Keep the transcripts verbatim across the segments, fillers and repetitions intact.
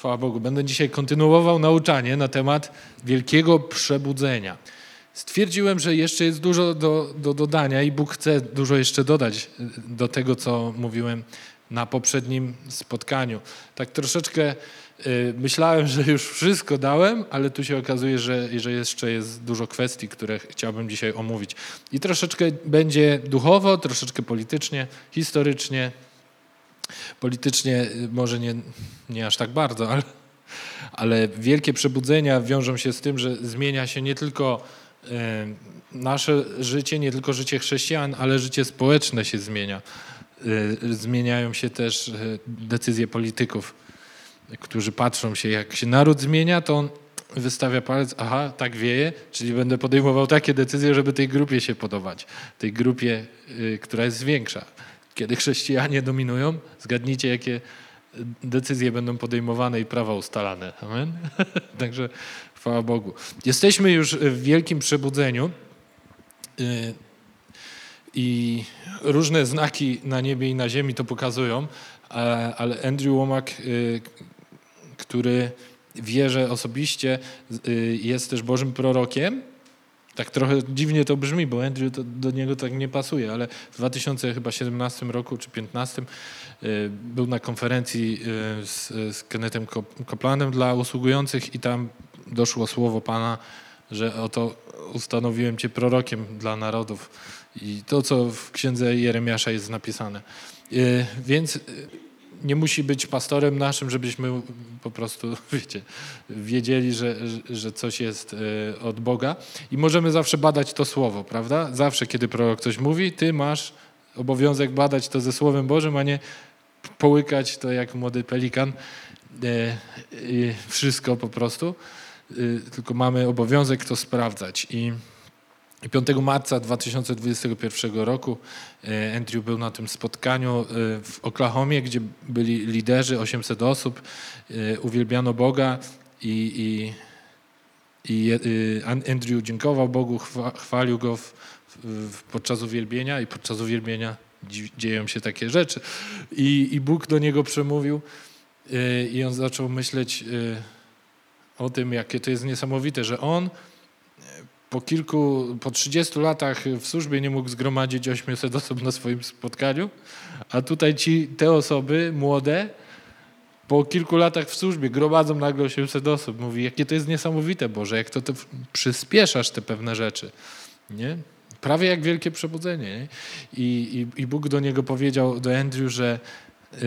Chwała Bogu. Będę dzisiaj kontynuował nauczanie na temat wielkiego przebudzenia. Stwierdziłem, że jeszcze jest dużo do, do dodania i Bóg chce dużo jeszcze dodać do tego, co mówiłem na poprzednim spotkaniu. Tak troszeczkę y, myślałem, że już wszystko dałem, ale tu się okazuje, że, że jeszcze jest dużo kwestii, które chciałbym dzisiaj omówić. I troszeczkę będzie duchowo, troszeczkę politycznie, historycznie. Politycznie może nie, nie aż tak bardzo, ale, ale wielkie przebudzenia wiążą się z tym, że zmienia się nie tylko y, nasze życie, nie tylko życie chrześcijan, ale życie społeczne się zmienia. Zmieniają się też decyzje polityków, którzy patrzą się, jak się naród zmienia, to on wystawia palec, aha, tak wieje, czyli będę podejmował takie decyzje, żeby tej grupie się podobać, tej grupie, która jest większa. Kiedy chrześcijanie dominują, zgadnijcie, jakie decyzje będą podejmowane i prawa ustalane. Amen? Także chwała Bogu. Jesteśmy już w wielkim przebudzeniu. I różne znaki na niebie i na ziemi to pokazują, ale Andrew Wommack, który wierzę osobiście, jest też Bożym prorokiem. Tak trochę dziwnie to brzmi, bo Andrew to do niego tak nie pasuje, ale w dwa tysiące siedemnastym roku czy piętnastym był na konferencji z, z Kennethem Copelandem dla usługujących i tam doszło słowo Pana, że oto ustanowiłem Cię prorokiem dla narodów. I to, co w księdze Jeremiasza jest napisane. Więc nie musi być pastorem naszym, żebyśmy po prostu, wiecie, wiedzieli, że, że coś jest od Boga. I możemy zawsze badać to słowo, prawda? Zawsze, kiedy prorok coś mówi, ty masz obowiązek badać to ze Słowem Bożym, a nie połykać to jak młody pelikan. Wszystko po prostu. Tylko mamy obowiązek to sprawdzać. I piątego marca dwa tysiące dwudziestego pierwszego roku Andrew był na tym spotkaniu w Oklahomie, gdzie byli liderzy, osiemset osób, uwielbiano Boga i, i, i Andrew dziękował Bogu, chwalił Go w, w, podczas uwielbienia i podczas uwielbienia dzieją się takie rzeczy. I, i Bóg do niego przemówił i on zaczął myśleć o tym, jakie to jest niesamowite, że on po kilku, po trzydziestu latach w służbie nie mógł zgromadzić osiemset osób na swoim spotkaniu, a tutaj ci, te osoby młode po kilku latach w służbie gromadzą nagle osiemset osób. Mówi, jakie to jest niesamowite, Boże, jak to, to przyspieszasz te pewne rzeczy. Nie? Prawie jak wielkie przebudzenie. Nie? I, i, I Bóg do niego powiedział, do Andrew, że, yy,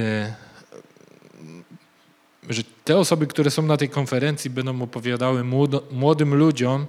że te osoby, które są na tej konferencji, będą opowiadały młodo, młodym ludziom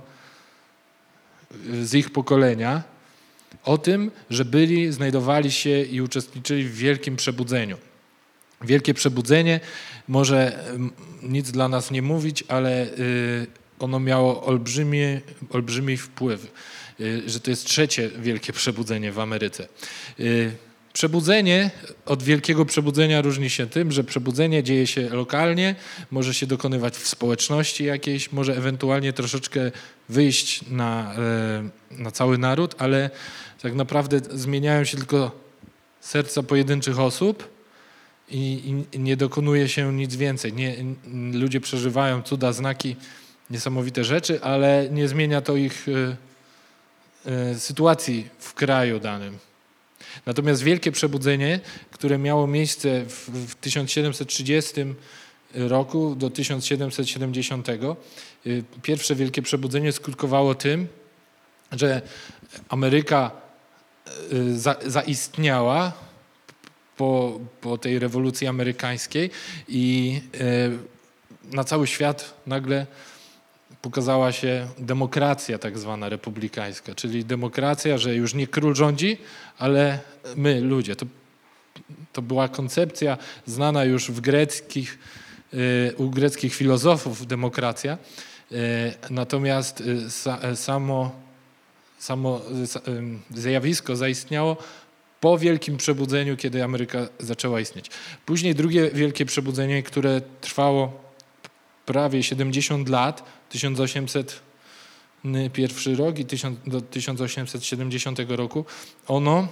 z ich pokolenia o tym, że byli, znajdowali się i uczestniczyli w wielkim przebudzeniu. Wielkie przebudzenie może nic dla nas nie mówić, ale ono miało olbrzymi, olbrzymi wpływ, że to jest trzecie wielkie przebudzenie w Ameryce. Przebudzenie od wielkiego przebudzenia różni się tym, że przebudzenie dzieje się lokalnie, może się dokonywać w społeczności jakiejś, może ewentualnie troszeczkę wyjść na, na cały naród, ale tak naprawdę zmieniają się tylko serca pojedynczych osób i, i nie dokonuje się nic więcej. Nie, ludzie przeżywają cuda, znaki, niesamowite rzeczy, ale nie zmienia to ich sytuacji w kraju danym. Natomiast wielkie przebudzenie, które miało miejsce w, w tysiąc siedemset trzydziestym roku do tysiąc siedemset siedemdziesiątego, pierwsze wielkie przebudzenie skutkowało tym, że Ameryka za, zaistniała po, po tej rewolucji amerykańskiej i na cały świat nagle pokazała się demokracja tak zwana republikańska, czyli demokracja, że już nie król rządzi, ale my, ludzie. To, to była koncepcja znana już w greckich, u greckich filozofów demokracja, natomiast samo, samo zjawisko zaistniało po wielkim przebudzeniu, kiedy Ameryka zaczęła istnieć. Później drugie wielkie przebudzenie, które trwało prawie siedemdziesiąt lat, tysiąc osiemset pierwszy rok i do tysiąc osiemset siedemdziesiątego roku, ono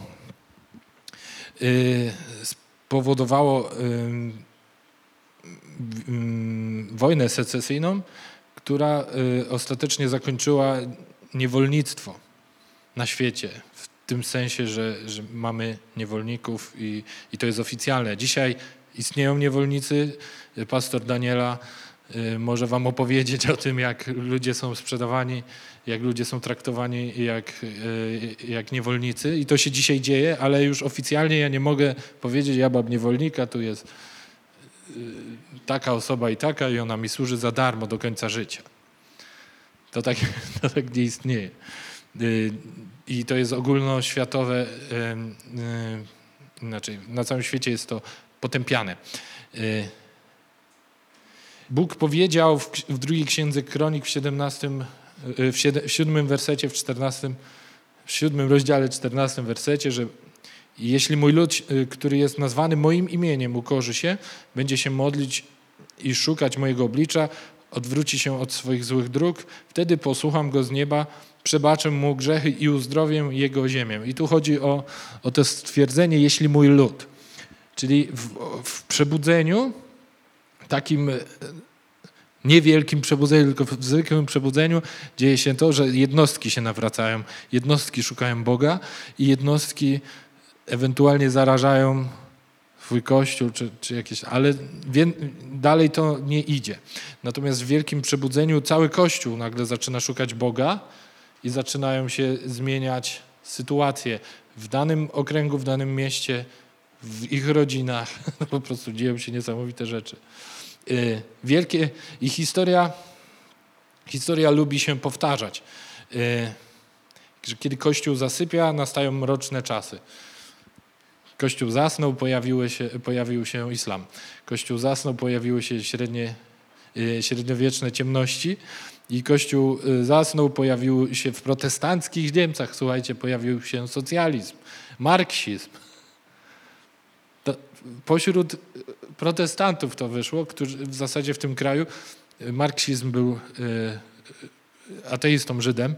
spowodowało wojnę secesyjną, która y, ostatecznie zakończyła niewolnictwo na świecie. W tym sensie, że, że mamy niewolników i, i to jest oficjalne. Dzisiaj istnieją niewolnicy. Pastor Daniela y, może wam opowiedzieć o tym, jak ludzie są sprzedawani, jak ludzie są traktowani jak, y, jak niewolnicy. I to się dzisiaj dzieje, ale już oficjalnie ja nie mogę powiedzieć, ja mam niewolnika, tu jest y, taka osoba i taka i ona mi służy za darmo do końca życia. To tak, to tak nie istnieje. Y, I to jest ogólnoświatowe, y, y, inaczej, na całym świecie jest to potępiane. Y, Bóg powiedział w, w drugiej księdze Kronik w siedemnastym, w, siedem, w siódmym wersecie, w czternastym, w siódmym rozdziale, czternastym wersecie, że jeśli mój lud, który jest nazwany moim imieniem, ukorzy się, będzie się modlić i szukać mojego oblicza, odwróci się od swoich złych dróg, wtedy posłucham go z nieba, przebaczę mu grzechy i uzdrowię jego ziemię. I tu chodzi o, o to stwierdzenie, jeśli mój lud. Czyli w, w przebudzeniu, takim niewielkim przebudzeniu, tylko w zwykłym przebudzeniu dzieje się to, że jednostki się nawracają, jednostki szukają Boga i jednostki ewentualnie zarażają swój kościół, czy, czy jakieś, ale wie, dalej to nie idzie. Natomiast w wielkim przebudzeniu cały kościół nagle zaczyna szukać Boga i zaczynają się zmieniać sytuacje w danym okręgu, w danym mieście, w ich rodzinach. Po prostu dzieją się niesamowite rzeczy. Wielkie i historia, historia lubi się powtarzać. Kiedy Kościół zasypia, nastają mroczne czasy. Kościół zasnął, pojawiły się, pojawił się islam. Kościół zasnął, pojawiły się średnie, średniowieczne ciemności i Kościół zasnął, pojawił się w protestanckich Niemcach, słuchajcie, pojawił się socjalizm, marksizm. To pośród protestantów to wyszło, którzy w zasadzie w tym kraju marksizm był ateistą, Żydem,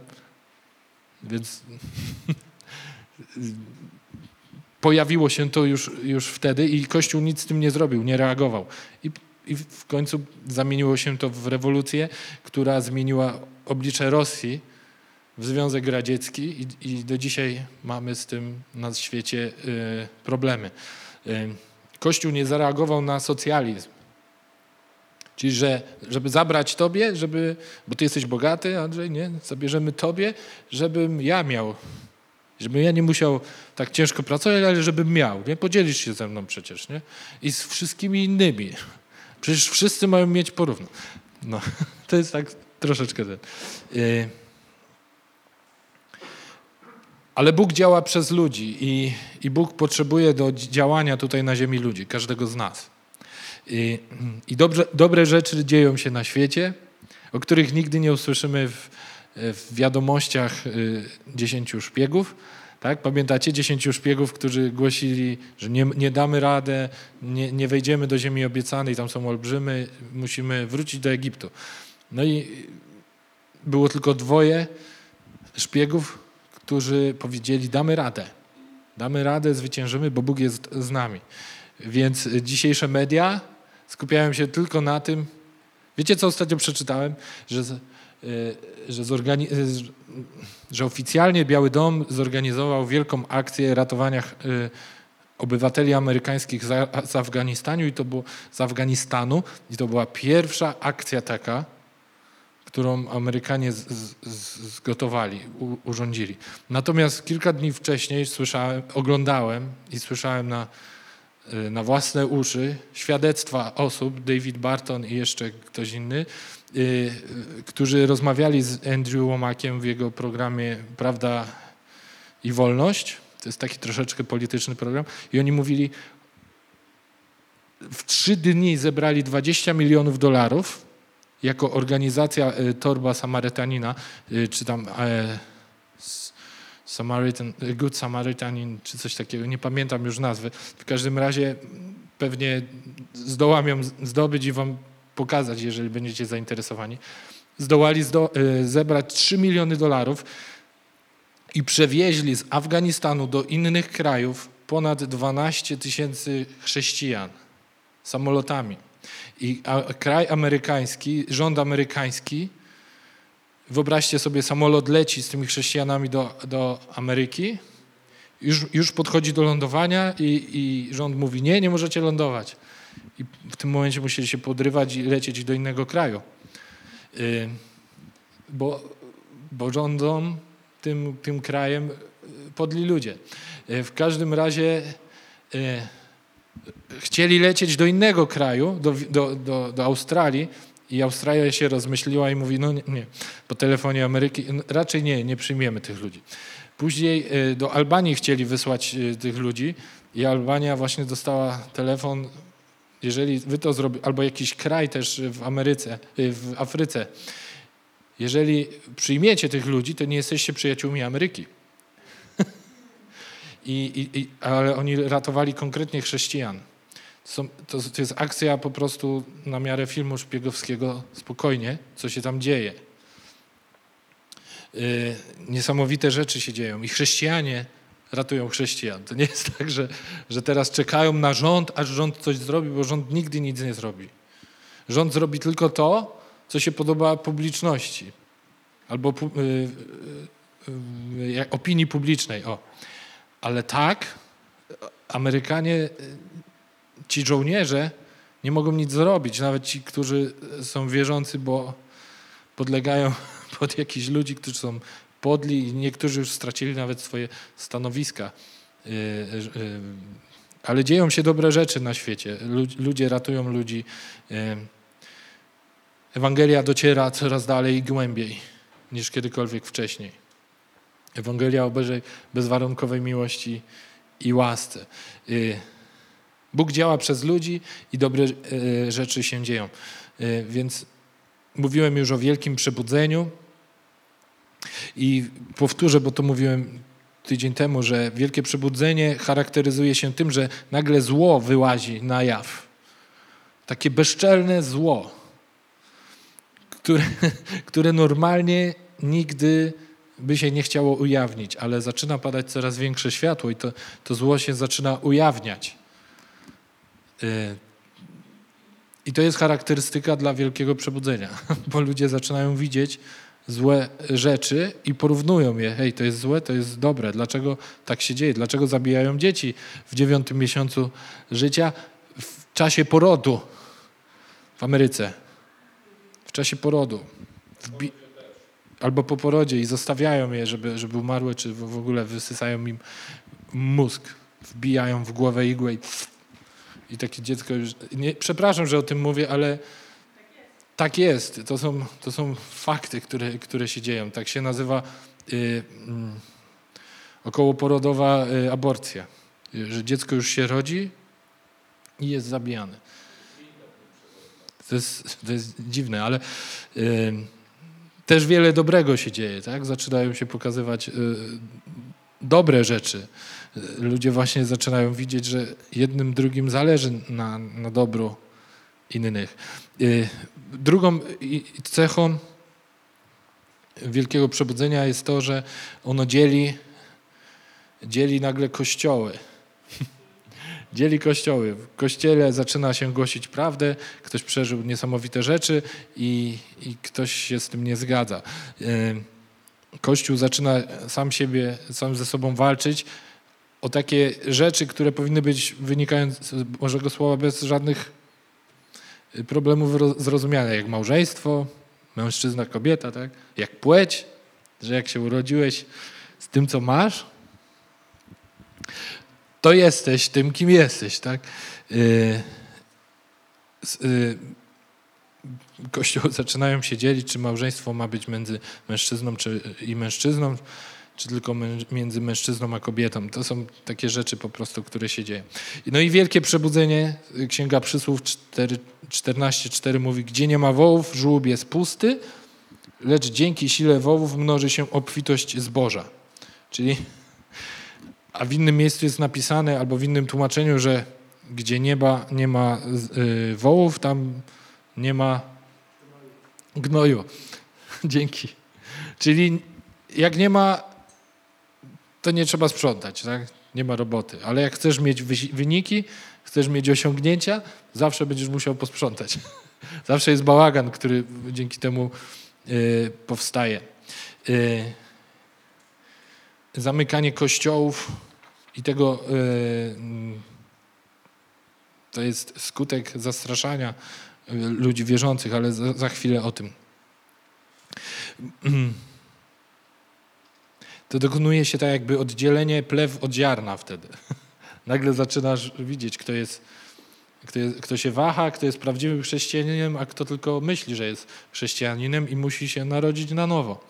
więc pojawiło się to już, już wtedy i Kościół nic z tym nie zrobił, nie reagował. I, I w końcu zamieniło się to w rewolucję, która zmieniła oblicze Rosji w Związek Radziecki i, i do dzisiaj mamy z tym na świecie y, problemy. Y, Kościół nie zareagował na socjalizm. Czyli, że żeby zabrać tobie, żeby, bo ty jesteś bogaty, Andrzej, nie? Zabierzemy tobie, żebym ja miał. Żebym ja nie musiał tak ciężko pracować, ale żebym miał. Nie? Podzielisz się ze mną przecież. Nie? I z wszystkimi innymi. Przecież wszyscy mają mieć porówno. No, to jest tak troszeczkę ten. Yy. Ale Bóg działa przez ludzi i, i Bóg potrzebuje do działania tutaj na ziemi ludzi, każdego z nas. I, i dobrze, dobre rzeczy dzieją się na świecie, o których nigdy nie usłyszymy w, w wiadomościach y, dziesięciu szpiegów. Tak? Pamiętacie dziesięciu szpiegów, którzy głosili, że nie, nie damy radę, nie, nie wejdziemy do ziemi obiecanej, tam są olbrzymy, musimy wrócić do Egiptu. No i było tylko dwoje szpiegów, którzy powiedzieli, damy radę. Damy radę, zwyciężymy, bo Bóg jest z nami. Więc dzisiejsze media skupiają się tylko na tym. Wiecie, co ostatnio przeczytałem? Że, że, zorgani- że oficjalnie Biały Dom zorganizował wielką akcję ratowania obywateli amerykańskich z Afganistanu i to było z Afganistanu i to była pierwsza akcja taka, którą Amerykanie z, z, zgotowali, u, urządzili. Natomiast kilka dni wcześniej słyszałem, oglądałem i słyszałem na, na własne uszy świadectwa osób, David Barton i jeszcze ktoś inny, y, którzy rozmawiali z Andrew Womakiem w jego programie Prawda i Wolność. To jest taki troszeczkę polityczny program. I oni mówili, w trzy dni zebrali dwadzieścia milionów dolarów jako organizacja y, Torba Samarytanina, y, czy tam e, Samaritan, Good Samaritan, czy coś takiego, nie pamiętam już nazwy. W każdym razie pewnie zdołam ją zdobyć i wam pokazać, jeżeli będziecie zainteresowani. Zdołali zdo, y, zebrać trzy miliony dolarów i przewieźli z Afganistanu do innych krajów ponad dwanaście tysięcy chrześcijan samolotami. I a, kraj amerykański, rząd amerykański, wyobraźcie sobie, samolot leci z tymi chrześcijanami do, do Ameryki, już, już podchodzi do lądowania i, i rząd mówi, nie, nie możecie lądować. I w tym momencie musieli się podrywać i lecieć do innego kraju. Yy, bo, bo rządzą tym, tym krajem podli ludzie. Yy, w każdym razie yy, chcieli lecieć do innego kraju, do, do, do, do Australii, i Australia się rozmyśliła i mówi, no nie, nie, po telefonie Ameryki, raczej nie, nie przyjmiemy tych ludzi. Później do Albanii chcieli wysłać tych ludzi i Albania właśnie dostała telefon, jeżeli wy to zrobicie, albo jakiś kraj też w Ameryce, w Afryce, jeżeli przyjmiecie tych ludzi, to nie jesteście przyjaciółmi Ameryki. I, i, ale oni ratowali konkretnie chrześcijan. Są, to, to jest akcja po prostu na miarę filmu szpiegowskiego, spokojnie, co się tam dzieje. Yy, niesamowite rzeczy się dzieją i chrześcijanie ratują chrześcijan. To nie jest tak, że, że teraz czekają na rząd, aż rząd coś zrobi, bo rząd nigdy nic nie zrobi. Rząd zrobi tylko to, co się podoba publiczności albo yy, yy, yy, opinii publicznej. O. Ale tak, Amerykanie, ci żołnierze nie mogą nic zrobić, nawet ci, którzy są wierzący, bo podlegają pod jakichś ludzi, którzy są podli i niektórzy już stracili nawet swoje stanowiska. Ale dzieją się dobre rzeczy na świecie. Ludzie ratują ludzi. Ewangelia dociera coraz dalej i głębiej niż kiedykolwiek wcześniej. Ewangelia o Bożej bezwarunkowej miłości i łasce. Bóg działa przez ludzi i dobre rzeczy się dzieją. Więc mówiłem już o wielkim przebudzeniu i powtórzę, bo to mówiłem tydzień temu, że wielkie przebudzenie charakteryzuje się tym, że nagle zło wyłazi na jaw. Takie bezczelne zło, które, które normalnie nigdy by się nie chciało ujawnić, ale zaczyna padać coraz większe światło i to, to zło się zaczyna ujawniać. I to jest charakterystyka dla wielkiego przebudzenia, bo ludzie zaczynają widzieć złe rzeczy i porównują je. Hej, to jest złe, to jest dobre. Dlaczego tak się dzieje? Dlaczego zabijają dzieci w dziewiątym miesiącu życia w czasie porodu w Ameryce? W czasie porodu. Wbi- albo po porodzie i zostawiają je, żeby, żeby umarły, czy w ogóle wysysają im mózg. Wbijają w głowę igłę i, i takie dziecko już... Nie, przepraszam, że o tym mówię, ale tak jest. To są, to są fakty, które, które się dzieją. Tak się nazywa y, y, okołoporodowa y, aborcja. Y, że dziecko już się rodzi i jest zabijane. To jest, to jest dziwne, ale y, też wiele dobrego się dzieje. Tak? Zaczynają się pokazywać y, dobre rzeczy. Ludzie właśnie zaczynają widzieć, że jednym drugim zależy na, na dobru innych. Drugą cechą wielkiego przebudzenia jest to, że ono dzieli, dzieli nagle kościoły. Dzieli kościoły. W kościele zaczyna się głosić prawdę, ktoś przeżył niesamowite rzeczy i, i ktoś się z tym nie zgadza. Kościół zaczyna sam siebie, sam ze sobą walczyć o takie rzeczy, które powinny być, wynikając z Bożego Słowa, bez żadnych problemów zrozumiane, jak małżeństwo, mężczyzna, kobieta, tak? Jak płeć, że jak się urodziłeś z tym, co masz, to jesteś tym, kim jesteś, tak? Yy, yy, Kościoły zaczynają się dzielić, czy małżeństwo ma być między mężczyzną czy, i mężczyzną, czy tylko między mężczyzną a kobietą. To są takie rzeczy po prostu, które się dzieją. No i wielkie przebudzenie, Księga Przysłów czternaście cztery mówi, gdzie nie ma wołów, żłób jest pusty, lecz dzięki sile wołów mnoży się obfitość zboża. Czyli, a w innym miejscu jest napisane, albo w innym tłumaczeniu, że gdzie nieba nie ma y, wołów, tam nie ma gnoju. Dzięki. Czyli jak nie ma, to nie trzeba sprzątać, tak? nie ma roboty. Ale jak chcesz mieć wyniki, chcesz mieć osiągnięcia, zawsze będziesz musiał posprzątać. Zawsze jest bałagan, który dzięki temu y, powstaje. Y, zamykanie kościołów i tego y, to jest skutek zastraszania ludzi wierzących, ale za, za chwilę o tym. To dokonuje się tak jakby oddzielenie plew od ziarna wtedy. Nagle zaczynasz widzieć, kto jest, kto jest, kto się waha, kto jest prawdziwym chrześcijaninem, a kto tylko myśli, że jest chrześcijaninem i musi się narodzić na nowo.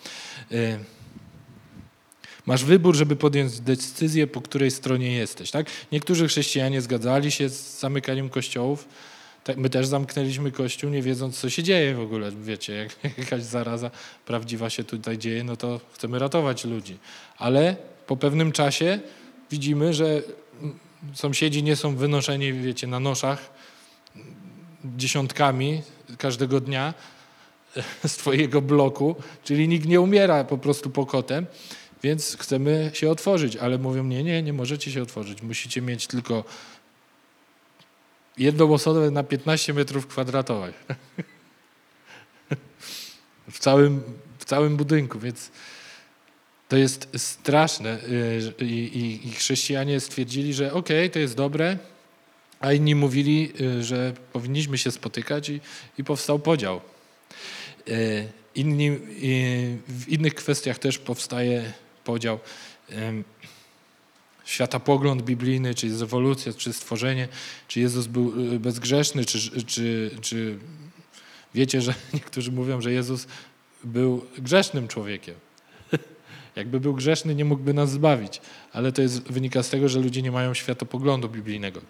Masz wybór, żeby podjąć decyzję, po której stronie jesteś. Tak? Niektórzy chrześcijanie zgadzali się z zamykaniem kościołów. My też zamknęliśmy kościół, nie wiedząc, co się dzieje w ogóle. Wiecie, jak jakaś zaraza prawdziwa się tutaj dzieje, no to chcemy ratować ludzi. Ale po pewnym czasie widzimy, że sąsiedzi nie są wynoszeni, wiecie, na noszach dziesiątkami każdego dnia z twojego bloku, czyli nikt nie umiera po prostu pokotem, więc chcemy się otworzyć, ale mówią, nie, nie, nie możecie się otworzyć, musicie mieć tylko jedną osobę na piętnaście metrów kwadratowych. W całym, w całym budynku, więc to jest straszne. I, i, i chrześcijanie stwierdzili, że okej, okay, to jest dobre, a inni mówili, że powinniśmy się spotykać i, i powstał podział. Inni, w innych kwestiach też powstaje podział. Światopogląd biblijny, czy jest ewolucja, czy stworzenie, czy Jezus był bezgrzeszny, czy, czy, czy wiecie, że niektórzy mówią, że Jezus był grzesznym człowiekiem. Jakby był grzeszny, nie mógłby nas zbawić. Ale to jest, wynika z tego, że ludzie nie mają światopoglądu biblijnego.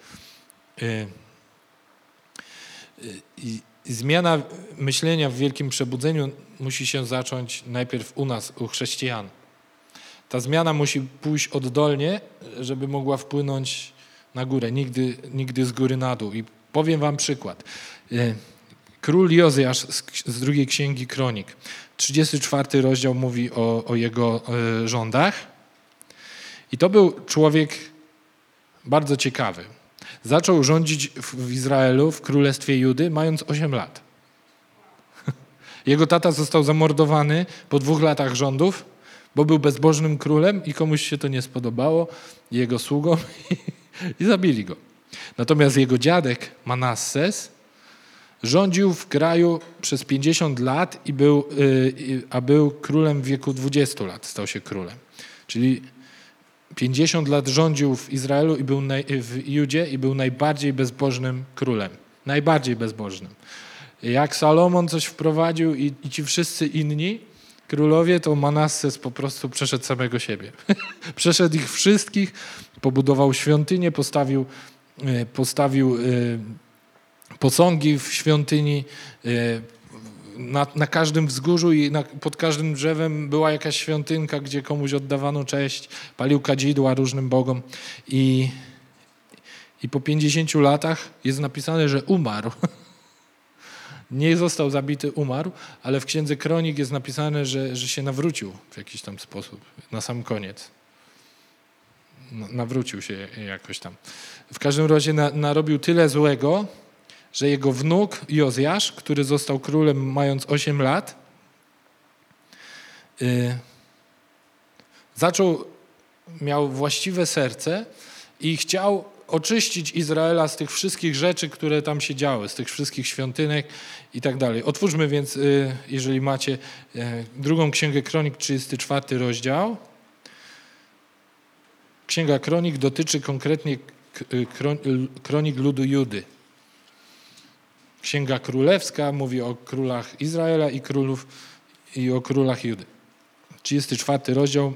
I zmiana myślenia w Wielkim Przebudzeniu musi się zacząć najpierw u nas, u chrześcijan. Ta zmiana musi pójść oddolnie, żeby mogła wpłynąć na górę, nigdy, nigdy z góry na dół. I powiem wam przykład. Król Jozjasz z drugiej księgi Kronik, trzydziesty czwarty rozdział mówi o, o jego rządach. I to był człowiek bardzo ciekawy. Zaczął rządzić w Izraelu, w królestwie Judy, mając osiem lat. Jego tata został zamordowany po dwóch latach rządów, bo był bezbożnym królem i komuś się to nie spodobało, jego sługom, i, i zabili go. Natomiast jego dziadek Manasses rządził w kraju przez pięćdziesiąt lat, i był, yy, a był królem w wieku dwudziestu lat, stał się królem. Czyli pięćdziesiąt lat rządził w Izraelu i był naj, w Judzie i był najbardziej bezbożnym królem. Najbardziej bezbożnym. Jak Salomon coś wprowadził i, i ci wszyscy inni królowie, to Manasses po prostu przeszedł samego siebie. Przeszedł ich wszystkich, pobudował świątynię, postawił, postawił posągi w świątyni, na, na każdym wzgórzu i na, pod każdym drzewem była jakaś świątynka, gdzie komuś oddawano cześć, palił kadzidła różnym bogom i, i po pięćdziesięciu latach jest napisane, że umarł. Nie został zabity, umarł, ale w Księdze Kronik jest napisane, że, że się nawrócił w jakiś tam sposób, na sam koniec. Nawrócił się jakoś tam. W każdym razie na, narobił tyle złego, że jego wnuk Jozjasz, który został królem mając osiem lat, yy, zaczął, miał właściwe serce i chciał oczyścić Izraela z tych wszystkich rzeczy, które tam się działy, z tych wszystkich świątynek i tak dalej. Otwórzmy więc, yy, jeżeli macie, yy, drugą Księgę Kronik, trzydziesty czwarty rozdział. Księga Kronik dotyczy konkretnie kronik ludu Judy. Księga Królewska mówi o królach Izraela i, królów, i o królach Judy. trzydziesty czwarty rozdział,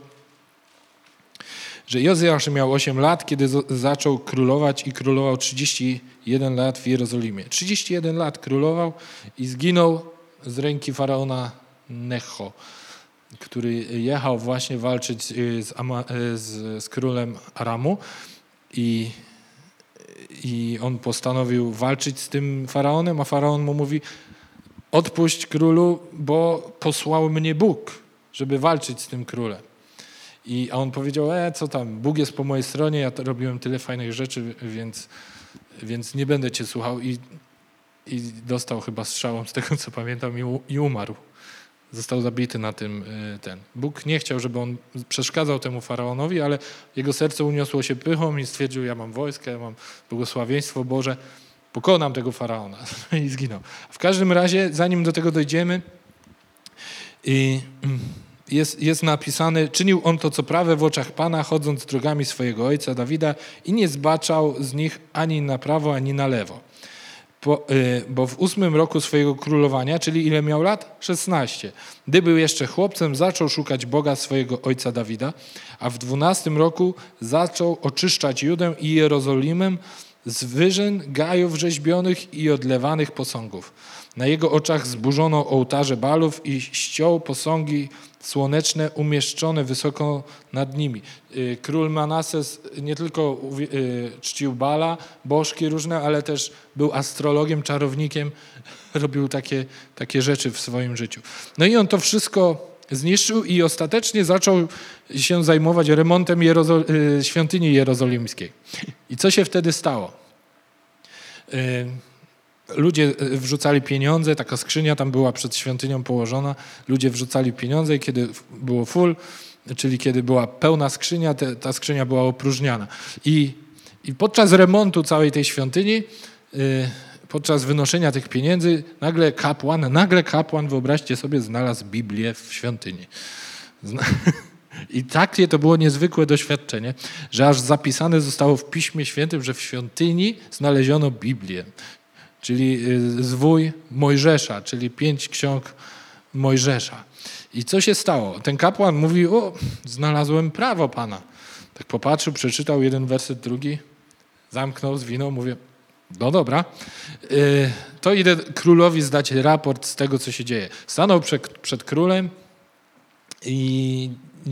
że Jozjasz miał osiem lat, kiedy zaczął królować i królował trzydzieści jeden lat w Jerozolimie. trzydzieści jeden lat królował i zginął z ręki faraona Necho, który jechał właśnie walczyć z, Ama, z, z królem Aramu i I on postanowił walczyć z tym faraonem, a faraon mu mówi: odpuść królu, bo posłał mnie Bóg, żeby walczyć z tym królem. I, a on powiedział, e, co tam, Bóg jest po mojej stronie, ja to robiłem tyle fajnych rzeczy, więc, więc nie będę cię słuchał. I, i dostał chyba strzałą, z tego co pamiętam, i, u, i umarł. Został zabity na tym y, ten. Bóg nie chciał, żeby on przeszkadzał temu faraonowi, ale jego serce uniosło się pychą i stwierdził, ja mam wojsko, ja mam błogosławieństwo Boże, pokonam tego faraona. I zginął. W każdym razie, zanim do tego dojdziemy, i jest, jest napisane, czynił on to, co prawe w oczach Pana, chodząc drogami swojego ojca Dawida i nie zbaczał z nich ani na prawo, ani na lewo. Po, y, bo w ósmym roku swojego królowania, czyli ile miał lat? szesnaście. Gdy był jeszcze chłopcem, zaczął szukać Boga swojego ojca Dawida, a w dwunastym roku zaczął oczyszczać Judę i Jerozolimę z wyżyn, gajów rzeźbionych i odlewanych posągów. Na jego oczach zburzono ołtarze Balów i ściął posągi słoneczne umieszczone wysoko nad nimi. Król Manases nie tylko czcił Bala, bożki różne, ale też był astrologiem, czarownikiem, robił takie, takie rzeczy w swoim życiu. No i on to wszystko zniszczył i ostatecznie zaczął się zajmować remontem Jerozo- świątyni jerozolimskiej. I co się wtedy stało? Ludzie wrzucali pieniądze, taka skrzynia tam była przed świątynią położona, ludzie wrzucali pieniądze i kiedy było full, czyli kiedy była pełna skrzynia, te, ta skrzynia była opróżniana. I, i podczas remontu całej tej świątyni, yy, podczas wynoszenia tych pieniędzy, nagle kapłan, nagle kapłan, wyobraźcie sobie, znalazł Biblię w świątyni. Zna- I takie to było niezwykłe doświadczenie, że aż zapisane zostało w Piśmie Świętym, że w świątyni znaleziono Biblię. Czyli zwój Mojżesza, czyli pięć ksiąg Mojżesza. I co się stało? Ten kapłan mówi, o, znalazłem prawo Pana. Tak popatrzył, przeczytał jeden werset, drugi, zamknął, zwinął, mówię, no dobra, to idę królowi zdać raport z tego, co się dzieje. Stanął przed, przed królem i...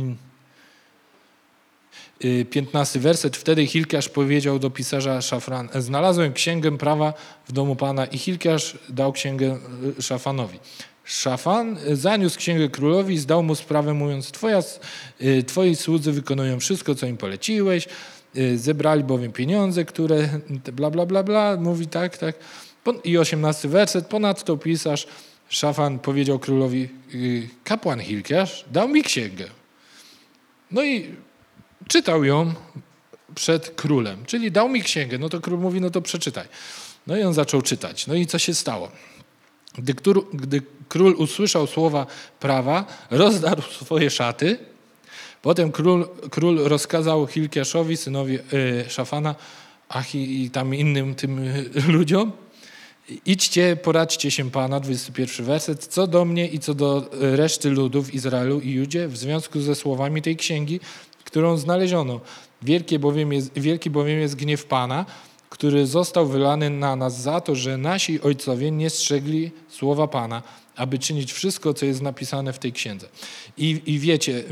piętnasty werset. Wtedy Hilkiasz powiedział do pisarza Szafran, znalazłem księgę prawa w domu Pana i Hilkiasz dał księgę Szafanowi. Szafan zaniósł księgę królowi i zdał mu sprawę, mówiąc, Twoja, twoi słudzy wykonują wszystko, co im poleciłeś, zebrali bowiem pieniądze, które bla, bla, bla, bla, mówi tak, tak. I osiemnasty werset. Ponadto pisarz Szafan powiedział królowi, kapłan Hilkiasz dał mi księgę. No i czytał ją przed królem, czyli dał mi księgę. No to król mówi, no to przeczytaj. No i on zaczął czytać. No i co się stało? Gdy król, gdy król usłyszał słowa prawa, rozdarł swoje szaty. Potem król, król rozkazał Hilkiaszowi, synowi y, Szafana, ach i, i tam innym tym y, ludziom, idźcie, poradźcie się Pana, dwudziesty pierwszy werset, co do mnie i co do reszty ludów Izraelu i Judzie w związku ze słowami tej księgi, którą znaleziono. Wielki bowiem jest, wielki bowiem jest gniew Pana, który został wylany na nas za to, że nasi ojcowie nie strzegli słowa Pana, aby czynić wszystko, co jest napisane w tej księdze. I, i wiecie,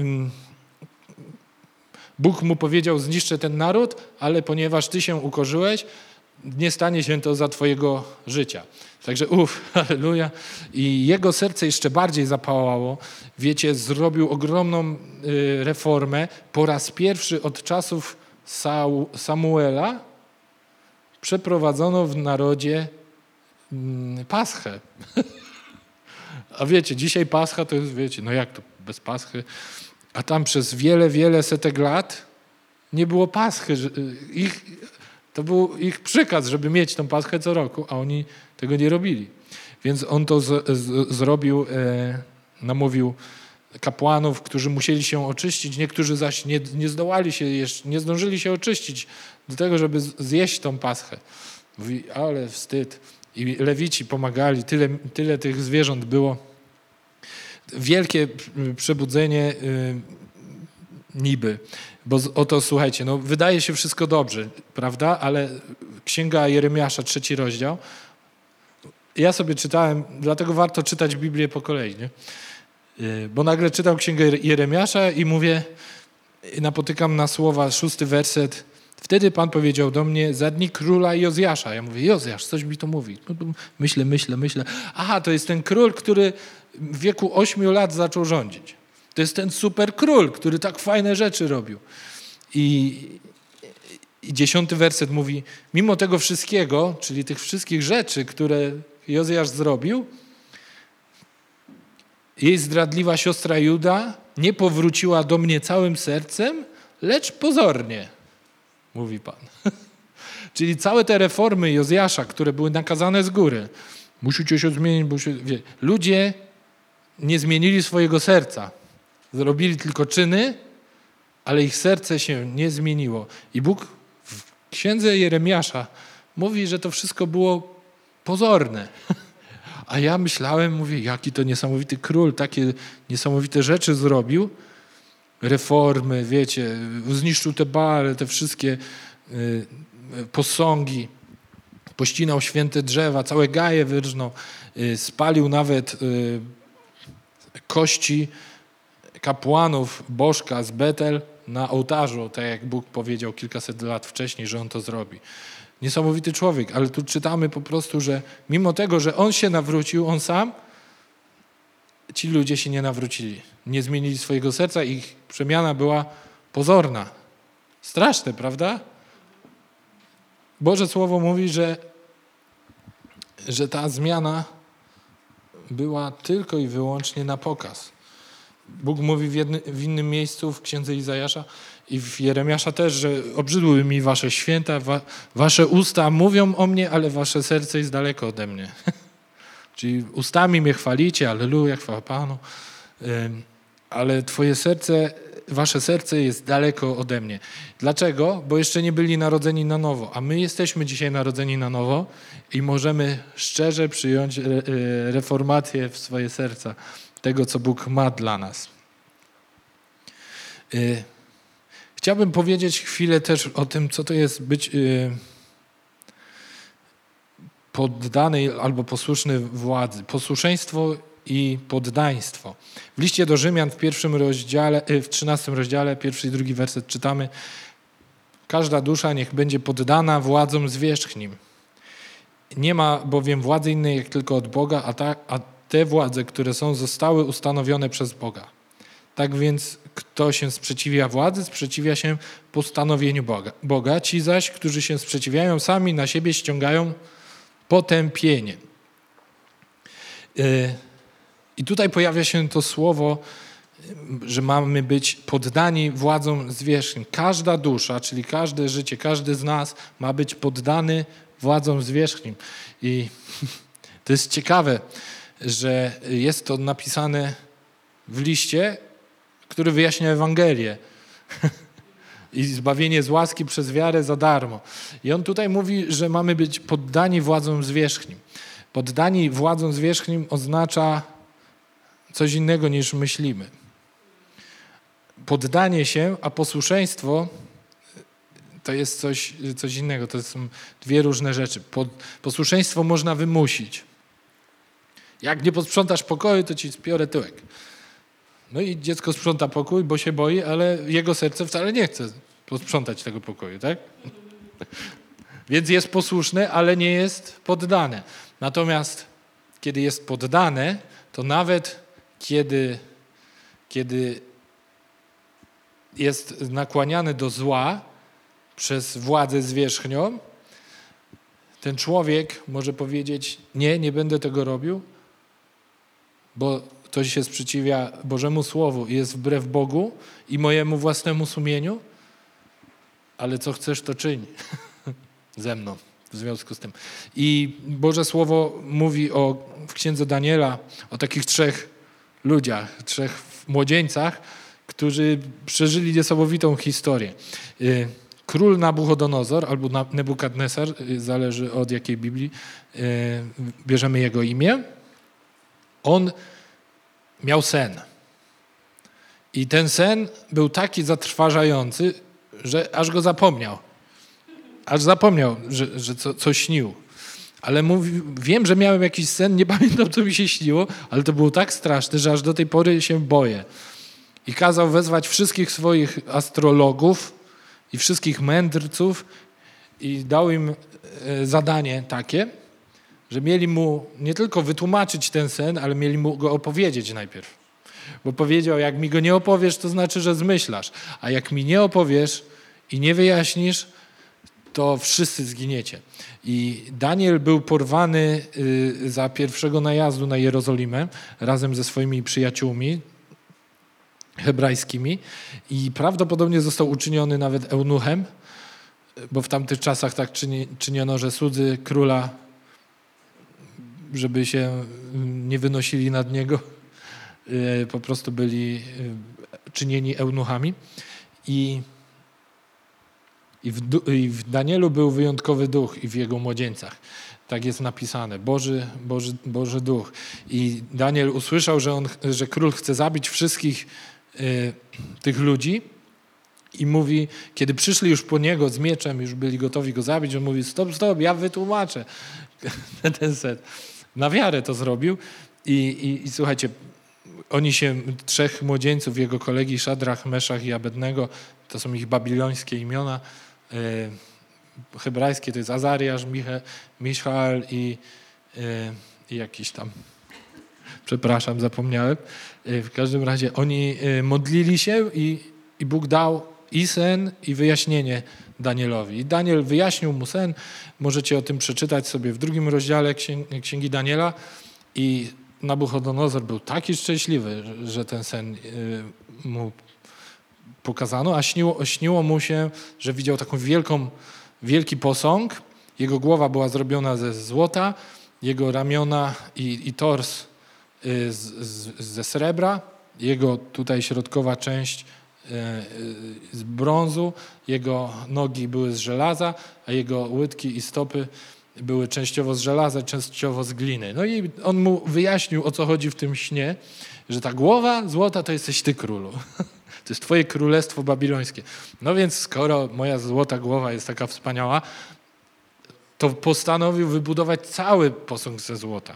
Bóg mu powiedział, zniszczę ten naród, ale ponieważ ty się ukorzyłeś, nie stanie się to za twojego życia. Także uff, halleluja. I jego serce jeszcze bardziej zapałało. Wiecie, zrobił ogromną y, reformę. Po raz pierwszy od czasów Sau, Samuela przeprowadzono w narodzie y, Paschę. A wiecie, dzisiaj Pascha to jest, wiecie, no jak to bez Paschy? A tam przez wiele, wiele setek lat nie było Paschy. Ich, to był ich przykaz, żeby mieć tą Paschę co roku, a oni tego nie robili. Więc on to z, z, zrobił, e, namówił kapłanów, którzy musieli się oczyścić, niektórzy zaś nie, nie zdołali się jeszcze, nie zdążyli się oczyścić do tego, żeby zjeść tą Paschę. Mówi, ale wstyd. I lewici pomagali, tyle, tyle tych zwierząt było. Wielkie przebudzenie y, niby. Bo oto, słuchajcie, no wydaje się wszystko dobrze, prawda? Ale Księga Jeremiasza, trzeci rozdział. Ja sobie czytałem, dlatego warto czytać Biblię po kolei, nie? Bo nagle czytam Księgę Jeremiasza i mówię, napotykam na słowa, szósty werset. Wtedy Pan powiedział do mnie, za dni króla Jozjasza. Ja mówię, Jozjasz, coś mi to mówi. Myślę, myślę, myślę. Aha, to jest ten król, który w wieku ośmiu lat zaczął rządzić. To jest ten super król, który tak fajne rzeczy robił. I, i dziesiąty werset mówi, mimo tego wszystkiego, czyli tych wszystkich rzeczy, które Jozjasz zrobił, jej zdradliwa siostra Juda nie powróciła do mnie całym sercem, lecz pozornie, mówi Pan. Czyli całe te reformy Jozjasza, które były nakazane z góry, musicie się zmienić, bo się, wie, ludzie nie zmienili swojego serca. Zrobili tylko czyny, ale ich serce się nie zmieniło. I Bóg w księdze Jeremiasza mówi, że to wszystko było pozorne. A ja myślałem, mówię, jaki to niesamowity król, takie niesamowite rzeczy zrobił. Reformy, wiecie, zniszczył te Baale, te wszystkie y, posągi, pościnał święte drzewa, całe gaje wyrżnął, y, spalił nawet y, kości kapłanów Bożka z Betel na ołtarzu, tak jak Bóg powiedział kilkaset lat wcześniej, że on to zrobi. Niesamowity człowiek, ale tu czytamy po prostu, że mimo tego, że on się nawrócił, on sam, ci ludzie się nie nawrócili. Nie zmienili swojego serca, ich przemiana była pozorna. Straszne, prawda? Boże Słowo mówi, że, że ta zmiana była tylko i wyłącznie na pokaz. Bóg mówi w, jedny, w innym miejscu w księdze Izajasza i w Jeremiasza też, że obrzydły mi wasze święta, wa, wasze usta mówią o mnie, ale wasze serce jest daleko ode mnie. Czyli ustami mnie chwalicie, alleluja, chwała Panu, ale twoje serce, wasze serce jest daleko ode mnie. Dlaczego? Bo jeszcze nie byli narodzeni na nowo, a my jesteśmy dzisiaj narodzeni na nowo i możemy szczerze przyjąć reformację w swoje serca, tego, co Bóg ma dla nas. Chciałbym powiedzieć chwilę też o tym, co to jest być poddany albo posłuszny władzy. Posłuszeństwo i poddaństwo. W liście do Rzymian w pierwszym rozdziale, w trzynastym rozdziale, pierwszy i drugi werset czytamy: każda dusza niech będzie poddana władzom zwierzchnim. Nie ma bowiem władzy innej jak tylko od Boga, a, ta, a te władze, które są, zostały ustanowione przez Boga. Tak więc kto się sprzeciwia władzy, sprzeciwia się postanowieniu Boga. Boga. Ci zaś, którzy się sprzeciwiają, sami na siebie ściągają potępienie. I tutaj pojawia się to słowo, że mamy być poddani władzom zwierzchnim. Każda dusza, czyli każde życie, każdy z nas ma być poddany władzom zwierzchnim. I to jest ciekawe, że jest to napisane w liście, który wyjaśnia Ewangelię. I zbawienie z łaski przez wiarę za darmo. I on tutaj mówi, że mamy być poddani władzom zwierzchnim. Poddani władzom zwierzchnim oznacza coś innego niż myślimy. Poddanie się, a posłuszeństwo to jest coś, coś innego. To są dwie różne rzeczy. Posłuszeństwo można wymusić. Jak nie posprzątasz pokoju, to ci spiorę tyłek. No i dziecko sprząta pokój, bo się boi, ale jego serce wcale nie chce posprzątać tego pokoju, tak? Więc jest posłuszne, ale nie jest poddane. Natomiast kiedy jest poddane, to nawet kiedy, kiedy jest nakłaniany do zła przez władzę zwierzchnią, ten człowiek może powiedzieć: nie, nie będę tego robił, bo ktoś się sprzeciwia Bożemu Słowu i jest wbrew Bogu i mojemu własnemu sumieniu, ale co chcesz, to czyń ze mną w związku z tym. I Boże Słowo mówi o, w księdze Daniela o takich trzech ludziach, trzech młodzieńcach, którzy przeżyli niesamowitą historię. Król Nabuchodonozor albo Nebukadnesar, zależy od jakiej Biblii bierzemy jego imię. On miał sen. I ten sen był taki zatrważający, że aż go zapomniał. Aż zapomniał, że, że co, coś śnił. Ale mówi, wiem, że miałem jakiś sen, nie pamiętam, co mi się śniło, ale to było tak straszne, że aż do tej pory się boję. I kazał wezwać wszystkich swoich astrologów i wszystkich mędrców i dał im zadanie takie, że mieli mu nie tylko wytłumaczyć ten sen, ale mieli mu go opowiedzieć najpierw. Bo powiedział, jak mi go nie opowiesz, to znaczy, że zmyślasz. A jak mi nie opowiesz i nie wyjaśnisz, to wszyscy zginiecie. I Daniel był porwany y, za pierwszego najazdu na Jerozolimę razem ze swoimi przyjaciółmi hebrajskimi i prawdopodobnie został uczyniony nawet eunuchem, bo w tamtych czasach tak czyni, czyniono, że słudzy króla, żeby się nie wynosili nad niego, y, po prostu byli y, czynieni eunuchami. I I w, I w Danielu był wyjątkowy duch i w jego młodzieńcach. Tak jest napisane. Boży, Boży, Boży duch. I Daniel usłyszał, że, on, że król chce zabić wszystkich y, tych ludzi i mówi, kiedy przyszli już po niego z mieczem, już byli gotowi go zabić, on mówi, stop, stop, ja wytłumaczę ten set. Na wiarę to zrobił i, i, i słuchajcie, oni się, trzech młodzieńców, jego kolegi, Szadrach, Meszach i Abednego, to są ich babilońskie imiona, y, hebrajskie to jest Azariasz, Miche, Miszchael i, y, i jakiś tam, przepraszam, zapomniałem. Y, w każdym razie oni y, modlili się i, i Bóg dał i sen, i wyjaśnienie Danielowi. I Daniel wyjaśnił mu sen, możecie o tym przeczytać sobie w drugim rozdziale Księgi, Księgi Daniela i Nabuchodonozor był taki szczęśliwy, że, że ten sen y, mu pokazano, a śniło, śniło mu się, że widział taką wielką, wielki posąg. Jego głowa była zrobiona ze złota, jego ramiona i, i tors y, z, z, ze srebra, jego tutaj środkowa część y, y, z brązu, jego nogi były z żelaza, a jego łydki i stopy były częściowo z żelaza, częściowo z gliny. No i on mu wyjaśnił, o co chodzi w tym śnie, że ta głowa złota to jesteś ty, królu. To jest twoje królestwo babilońskie. No więc skoro moja złota głowa jest taka wspaniała, to postanowił wybudować cały posąg ze złota.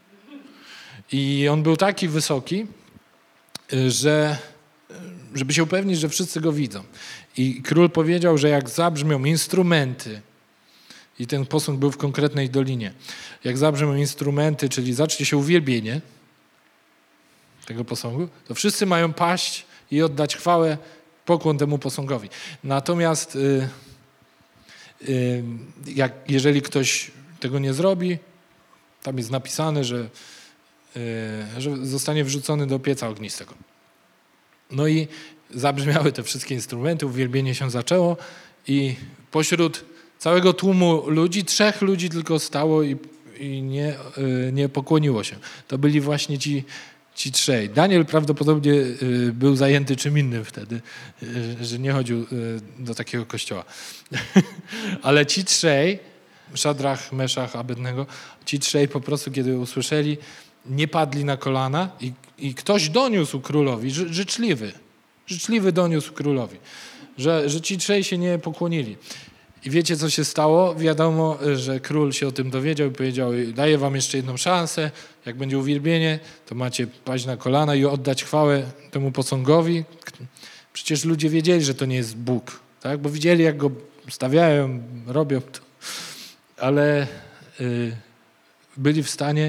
I on był taki wysoki, że żeby się upewnić, że wszyscy go widzą. I król powiedział, że jak zabrzmią instrumenty, i ten posąg był w konkretnej dolinie, jak zabrzmią instrumenty, czyli zacznie się uwielbienie tego posągu, to wszyscy mają paść i oddać chwałę, pokłon temu posągowi. Natomiast y, y, jak, jeżeli ktoś tego nie zrobi, tam jest napisane, że, y, że zostanie wrzucony do pieca ognistego. No i zabrzmiały te wszystkie instrumenty, uwielbienie się zaczęło i pośród całego tłumu ludzi, trzech ludzi tylko stało i, i nie, y, nie pokłoniło się. To byli właśnie ci Ci trzej. Daniel prawdopodobnie y, był zajęty czym innym wtedy, y, że nie chodził y, do takiego kościoła. Ale ci trzej, Szadrach, Meszach, Abednego, ci trzej po prostu, kiedy usłyszeli, nie padli na kolana i, i ktoś doniósł królowi, ży, życzliwy, życzliwy doniósł królowi, że, że ci trzej się nie pokłonili. I wiecie, co się stało? Wiadomo, że król się o tym dowiedział i powiedział, daję wam jeszcze jedną szansę, jak będzie uwielbienie, to macie paść na kolana i oddać chwałę temu posągowi. Przecież ludzie wiedzieli, że to nie jest Bóg, tak? Bo widzieli, jak go stawiają, robią to. Ale y, byli w stanie,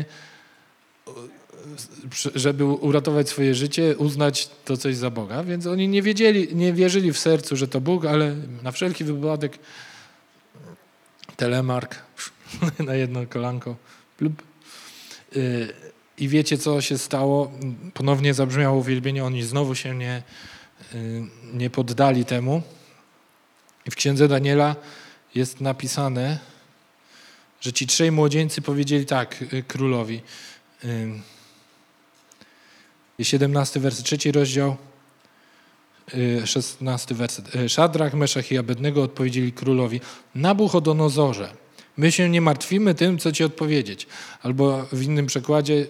żeby uratować swoje życie, uznać to coś za Boga. Więc oni nie wiedzieli, nie wierzyli w sercu, że to Bóg, ale na wszelki wypadek telemark na jedno kolanko. Plup. I wiecie, co się stało? Ponownie zabrzmiało uwielbienie, oni znowu się nie, nie poddali temu. I w Księdze Daniela jest napisane, że ci trzej młodzieńcy powiedzieli tak królowi. siedemnasty werset, trzeci rozdział, szesnasty werset. Szadrach, Meszach i Abednego odpowiedzieli królowi: Nabuchodonozorze, my się nie martwimy tym, co ci odpowiedzieć. Albo w innym przekładzie: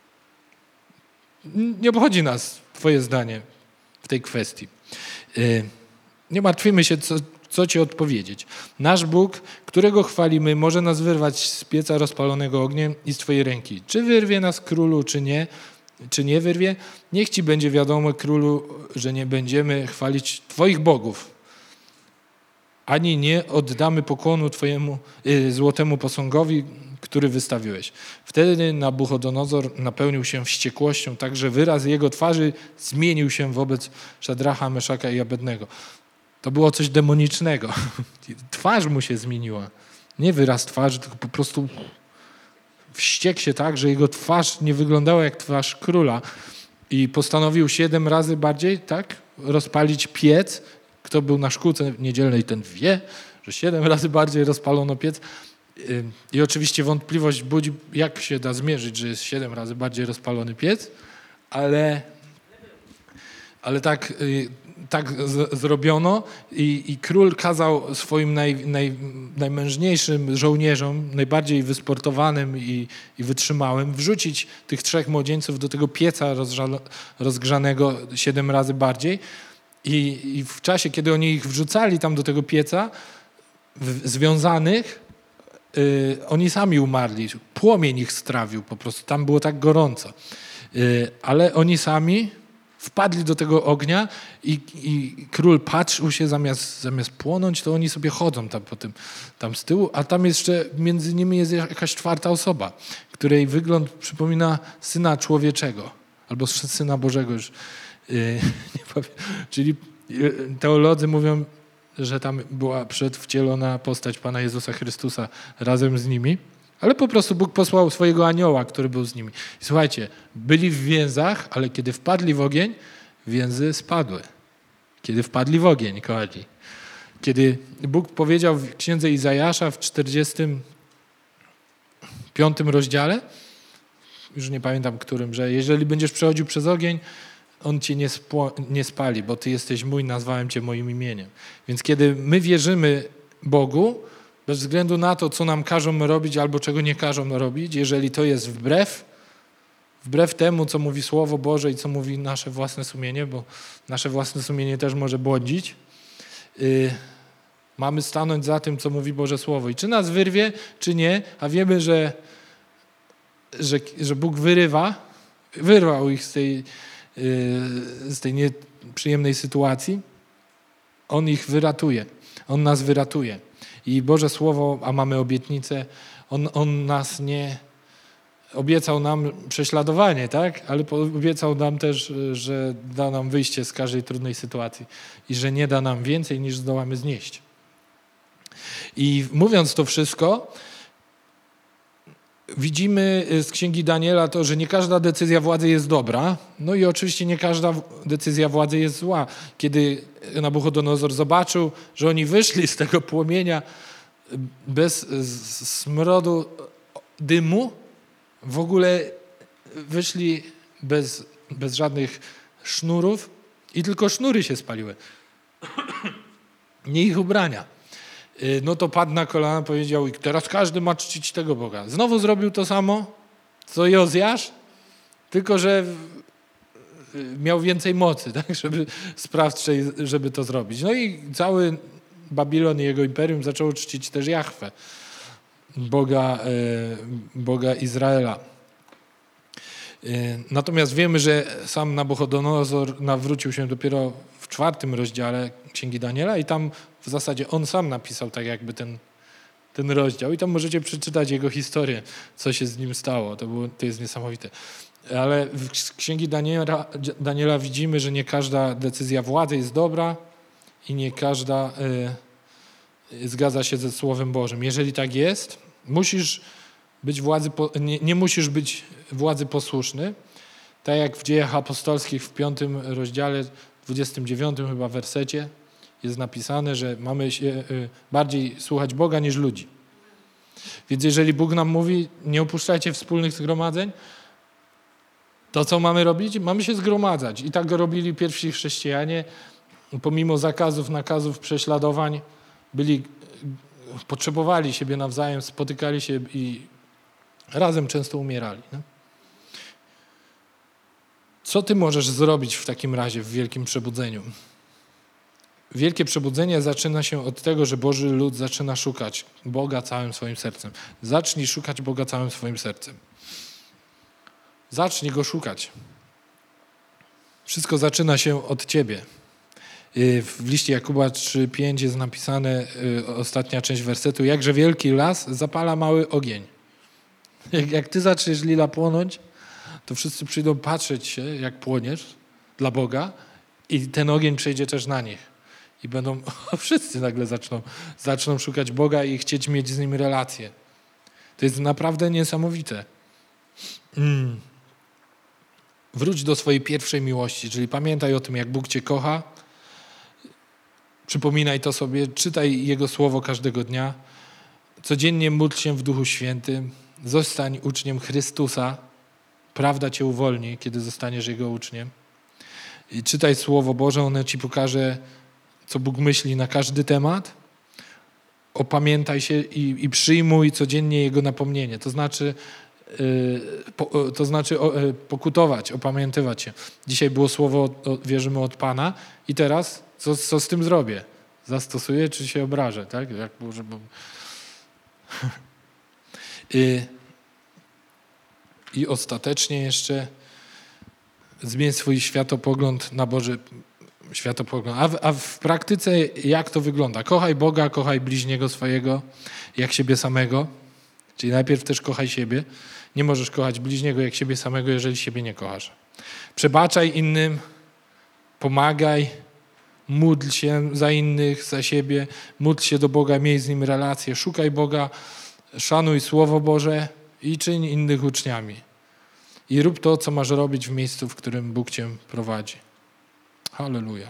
nie obchodzi nas twoje zdanie w tej kwestii. Nie martwimy się, co, co ci odpowiedzieć. Nasz Bóg, którego chwalimy, może nas wyrwać z pieca rozpalonego ogniem i z twojej ręki. Czy wyrwie nas, królu, czy nie? Czy nie wyrwie? Niech ci będzie wiadomo, królu, że nie będziemy chwalić twoich bogów, ani nie oddamy pokłonu twojemu y, złotemu posągowi, który wystawiłeś. Wtedy Nabuchodonozor napełnił się wściekłością, tak że wyraz jego twarzy zmienił się wobec Szadracha, Meszaka i Abednego. To było coś demonicznego. Twarz mu się zmieniła. Nie wyraz twarzy, tylko po prostu wściekł się tak, że jego twarz nie wyglądała jak twarz króla i postanowił siedem razy bardziej, tak, rozpalić piec. Kto był na szkółce niedzielnej, ten wie, że siedem razy bardziej rozpalono piec. I oczywiście wątpliwość budzi, jak się da zmierzyć, że jest siedem razy bardziej rozpalony piec, ale, ale tak, tak z, zrobiono i, i król kazał swoim naj, naj, najmężniejszym żołnierzom, najbardziej wysportowanym i, i wytrzymałym, wrzucić tych trzech młodzieńców do tego pieca rozża- rozgrzanego siedem razy bardziej. I, I w czasie, kiedy oni ich wrzucali tam do tego pieca, w, związanych, y, oni sami umarli. Płomień ich strawił po prostu. Tam było tak gorąco. Y, ale oni sami wpadli do tego ognia i, i król patrzył się, zamiast, zamiast płonąć, to oni sobie chodzą tam po tym, tam z tyłu, a tam jeszcze między nimi jest jakaś czwarta osoba, której wygląd przypomina Syna Człowieczego albo Syna Bożego już. Nie powiem. Czyli teolodzy mówią, że tam była przedwcielona postać Pana Jezusa Chrystusa razem z nimi, ale po prostu Bóg posłał swojego anioła, który był z nimi. I słuchajcie, byli w więzach, ale kiedy wpadli w ogień, więzy spadły. Kiedy wpadli w ogień, kochani. Kiedy Bóg powiedział w księdze Izajasza w czterdziestym piątym rozdziale, już nie pamiętam którym, że jeżeli będziesz przechodził przez ogień, on cię nie, spło, nie spali, bo ty jesteś mój, nazwałem cię moim imieniem. Więc kiedy my wierzymy Bogu, bez względu na to, co nam każą robić albo czego nie każą robić, jeżeli to jest wbrew, wbrew temu, co mówi Słowo Boże i co mówi nasze własne sumienie, bo nasze własne sumienie też może błądzić, yy, mamy stanąć za tym, co mówi Boże Słowo. I czy nas wyrwie, czy nie, a wiemy, że, że, że Bóg wyrywa, wyrwał ich z tej z tej nieprzyjemnej sytuacji, On ich wyratuje. On nas wyratuje. I Boże Słowo, a mamy obietnicę, On, on nas nie obiecał nam prześladowanie, tak? Ale obiecał nam też, że da nam wyjście z każdej trudnej sytuacji i że nie da nam więcej, niż zdołamy znieść. I mówiąc to wszystko, widzimy z Księgi Daniela to, że nie każda decyzja władzy jest dobra, no i oczywiście nie każda decyzja władzy jest zła. Kiedy Nabuchodonozor zobaczył, że oni wyszli z tego płomienia bez smrodu dymu, w ogóle wyszli bez, bez żadnych sznurów i tylko sznury się spaliły. Nie ich ubrania. No to padł na kolana, powiedział, i teraz każdy ma czcić tego Boga. Znowu zrobił to samo, co Jozjasz, tylko że miał więcej mocy, tak, żeby sprawczej, żeby to zrobić. No i cały Babilon i jego imperium zaczęło czcić też Jahwe, Boga, Boga Izraela. Natomiast wiemy, że sam Nabuchodonozor nawrócił się dopiero w czwartym rozdziale Księgi Daniela i tam w zasadzie on sam napisał tak jakby ten, ten rozdział i tam możecie przeczytać jego historię, co się z nim stało. To, było, to jest niesamowite. Ale w Księgi Daniela, Daniela widzimy, że nie każda decyzja władzy jest dobra i nie każda y, zgadza się ze Słowem Bożym. Jeżeli tak jest, musisz być władzy, nie, nie musisz być władzy posłuszny, tak jak w Dziejach Apostolskich w piątym rozdziale, dwudziestym dziewiątym chyba wersecie jest napisane, że mamy się bardziej słuchać Boga niż ludzi. Więc jeżeli Bóg nam mówi, nie opuszczajcie wspólnych zgromadzeń, to co mamy robić? Mamy się zgromadzać. I tak robili pierwsi chrześcijanie, pomimo zakazów, nakazów, prześladowań, byli, potrzebowali siebie nawzajem, spotykali się i razem często umierali. No? Co ty możesz zrobić w takim razie w wielkim przebudzeniu? Wielkie przebudzenie zaczyna się od tego, że Boży lud zaczyna szukać Boga całym swoim sercem. Zacznij szukać Boga całym swoim sercem. Zacznij Go szukać. Wszystko zaczyna się od ciebie. W liście Jakuba trzy pięć jest napisane, ostatnia część wersetu, jakże wielki las zapala mały ogień. Jak, jak ty zaczniesz, Lila, płonąć, to wszyscy przyjdą patrzeć się, jak płoniesz dla Boga i ten ogień przejdzie też na nich. I będą, wszyscy nagle zaczną, zaczną szukać Boga i chcieć mieć z Nim relację. To jest naprawdę niesamowite. Mm. Wróć do swojej pierwszej miłości, czyli pamiętaj o tym, jak Bóg cię kocha. Przypominaj to sobie, czytaj Jego Słowo każdego dnia. Codziennie módl się w Duchu Świętym. Zostań uczniem Chrystusa. Prawda cię uwolni, kiedy zostaniesz Jego uczniem. I czytaj Słowo Boże, ono ci pokaże, co Bóg myśli na każdy temat. Opamiętaj się i, i przyjmuj codziennie Jego napomnienie. To znaczy, yy, po, to znaczy o, yy, pokutować, opamiętywać się. Dzisiaj było słowo, o, wierzymy, od Pana i teraz co, co z tym zrobię? Zastosuję czy się obrażę? Tak? Jak może, bo... yy, I ostatecznie jeszcze zmień swój światopogląd na Boży światopogląd. A w, a w praktyce jak to wygląda? Kochaj Boga, kochaj bliźniego swojego, jak siebie samego. Czyli najpierw też kochaj siebie. Nie możesz kochać bliźniego jak siebie samego, jeżeli siebie nie kochasz. Przebaczaj innym, pomagaj, módl się za innych, za siebie, módl się do Boga, miej z Nim relacje, szukaj Boga, szanuj Słowo Boże i czyń innych uczniami. I rób to, co masz robić w miejscu, w którym Bóg cię prowadzi. Halleluja.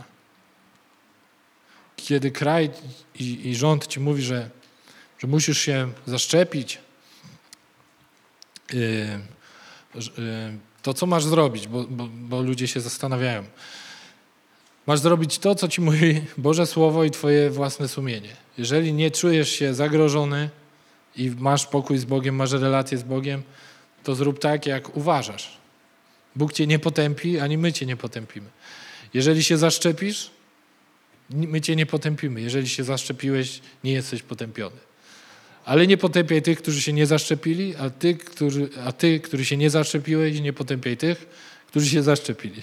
Kiedy kraj i, i rząd ci mówi, że, że musisz się zaszczepić, yy, yy, to co masz zrobić, bo, bo, bo ludzie się zastanawiają. Masz zrobić to, co ci mówi Boże Słowo i twoje własne sumienie. Jeżeli nie czujesz się zagrożony i masz pokój z Bogiem, masz relację z Bogiem, to zrób tak, jak uważasz. Bóg cię nie potępi, ani my cię nie potępimy. Jeżeli się zaszczepisz, my cię nie potępimy. Jeżeli się zaszczepiłeś, nie jesteś potępiony. Ale nie potępiaj tych, którzy się nie zaszczepili, a ty, którzy, a ty, który się nie zaszczepiłeś, nie potępiaj tych, którzy się zaszczepili.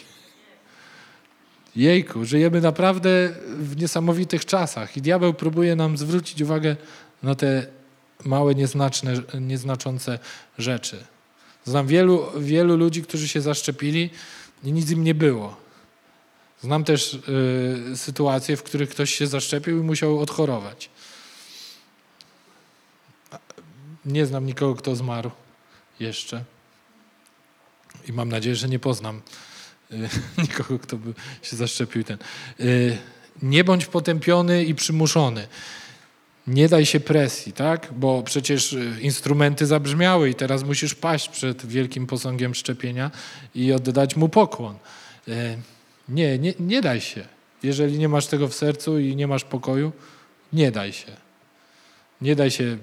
Jejku, żyjemy naprawdę w niesamowitych czasach i diabeł próbuje nam zwrócić uwagę na te małe, nieznaczne, nieznaczące rzeczy. Znam wielu, wielu ludzi, którzy się zaszczepili i nic im nie było. Znam też y, sytuacje, w których ktoś się zaszczepił i musiał odchorować. Nie znam nikogo, kto zmarł jeszcze. I mam nadzieję, że nie poznam y, nikogo, kto by się zaszczepił. Ten. Y, nie bądź potępiony i przymuszony. Nie daj się presji, tak? Bo przecież instrumenty zabrzmiały i teraz musisz paść przed wielkim posągiem szczepienia i oddać mu pokłon. Nie, nie, nie daj się. Jeżeli nie masz tego w sercu i nie masz pokoju, nie daj się. Nie daj się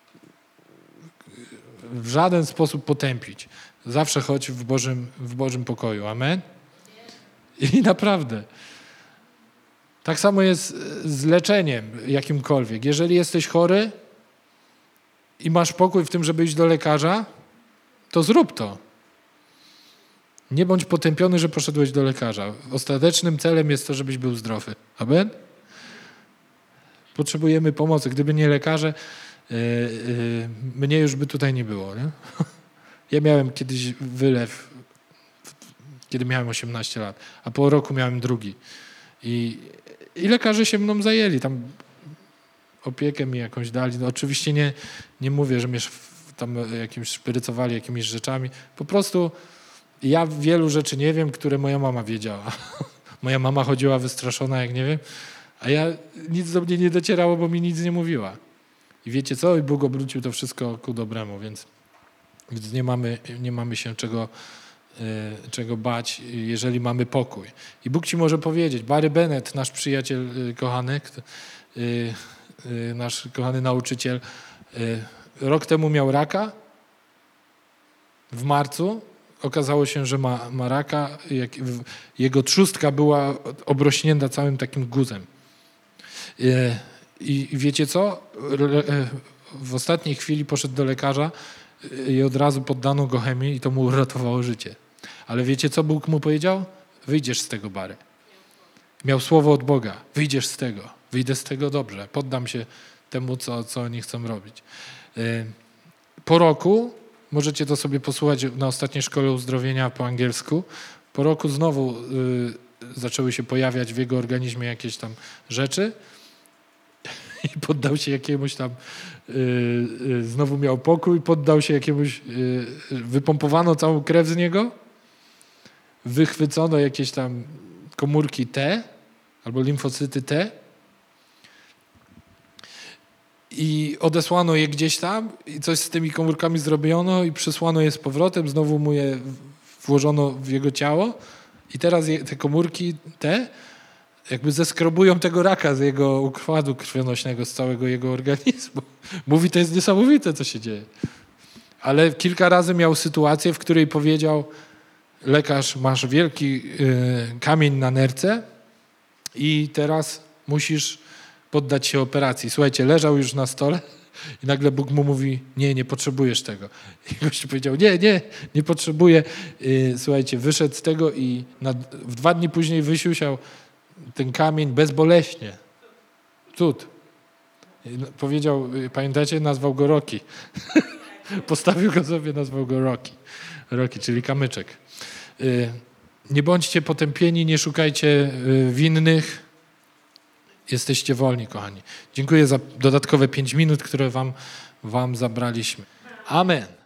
w żaden sposób potępić. Zawsze chodź w Bożym, w Bożym pokoju. Amen? I naprawdę. Tak samo jest z leczeniem jakimkolwiek. Jeżeli jesteś chory i masz pokój w tym, żeby iść do lekarza, to zrób to. Nie bądź potępiony, że poszedłeś do lekarza. Ostatecznym celem jest to, żebyś był zdrowy. Amen? Potrzebujemy pomocy. Gdyby nie lekarze, yy, yy, mnie już by tutaj nie było. Nie? Ja miałem kiedyś wylew, kiedy miałem osiemnaście lat, a po roku miałem drugi. I I lekarze się mną zajęli, tam opiekę mi jakąś dali. No oczywiście nie, nie mówię, że mnie tam jakimś szprycowali jakimiś rzeczami. Po prostu ja wielu rzeczy nie wiem, które moja mama wiedziała. Moja mama chodziła wystraszona, jak nie wiem, a ja nic do mnie nie docierało, bo mi nic nie mówiła. I wiecie co? I Bóg obrócił to wszystko ku dobremu, więc, więc nie mamy, nie mamy się czego czego bać, jeżeli mamy pokój. I Bóg ci może powiedzieć, Barry Bennett, nasz przyjaciel kochany, nasz kochany nauczyciel, rok temu miał raka, w marcu okazało się, że ma, ma raka, jego trzustka była obrośnięta całym takim guzem. I wiecie co? W ostatniej chwili poszedł do lekarza i od razu poddano go chemii i to mu uratowało życie. Ale wiecie, co Bóg mu powiedział? Wyjdziesz z tego, Barry. Miał słowo od Boga. Wyjdziesz z tego. Wyjdę z tego dobrze. Poddam się temu, co, co oni chcą robić. Po roku możecie to sobie posłuchać na ostatniej szkole uzdrowienia po angielsku. Po roku znowu y, zaczęły się pojawiać w jego organizmie jakieś tam rzeczy i poddał się jakiemuś tam, y, y, znowu miał pokój, poddał się jakiemuś, y, wypompowano całą krew z niego, wychwycono jakieś tam komórki T albo limfocyty T i odesłano je gdzieś tam i coś z tymi komórkami zrobiono i przysłano je z powrotem, znowu mu je włożono w jego ciało i teraz je, te komórki T jakby zeskrobują tego raka z jego układu krwionośnego, z całego jego organizmu. Mówi, to jest niesamowite, co się dzieje. Ale kilka razy miał sytuację, w której powiedział lekarz, masz wielki y, kamień na nerce i teraz musisz poddać się operacji. Słuchajcie, leżał już na stole i nagle Bóg mu mówi, nie, nie potrzebujesz tego. I gościu powiedział, nie, nie, nie potrzebuję. Y, słuchajcie, wyszedł z tego i na, w dwa dni później wysiusiał ten kamień bezboleśnie. Cud. I powiedział, pamiętacie, nazwał go Rocky. Postawił go sobie, nazwał go Rocky. Rocky, czyli kamyczek. Y, nie bądźcie potępieni, nie szukajcie y, winnych. Jesteście wolni, kochani. Dziękuję za dodatkowe pięć minut, które wam, wam zabraliśmy. Amen.